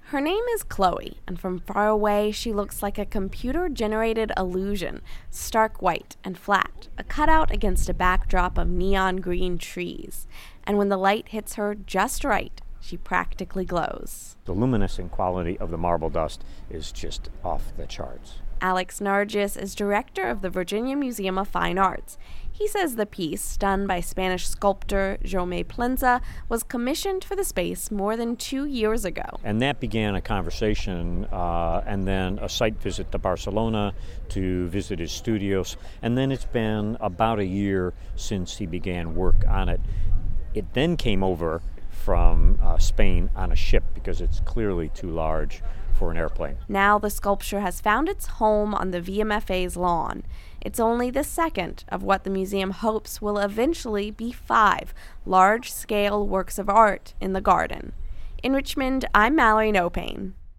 Her name is Chloe, and from far away she looks like a computer-generated illusion, stark white and flat, a cutout against a backdrop of neon green trees. And when the light hits her just right, she practically glows. The luminescent quality of the marble dust is just off the charts. Alex Nargis is director of the Virginia Museum of Fine Arts. He says the piece, done by Spanish sculptor Jaume Plensa, was commissioned for the space more than 2 years ago. And that began a conversation and then a site visit to Barcelona to visit his studios. And then it's been about a year since he began work on it. It then came over from Spain on a ship because it's clearly too large for an airplane. Now the sculpture has found its home on the VMFA's lawn. It's only the second of what the museum hopes will eventually be 5 large-scale works of art in the garden. In Richmond, I'm Mallory Nopane.